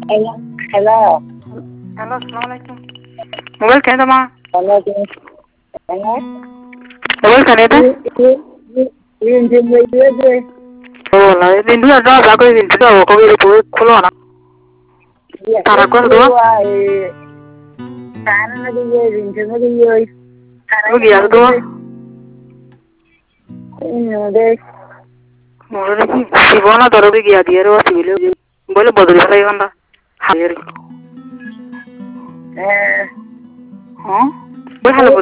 Hello. Hello. Assalamualaikum. Mobile kaya ma? Hello. Hello. Mobile kaya ta? Yun din mo yun. Oh, la din dua da ko din dua ko bi ko khulo na. Tara ko do. Tara na di yun din mo yun. Ko dia do. De. Moro ni sibona toro bi dia dia ro sibile. Bole bodri sai ganda. Hayer. Eh. Huh? Bole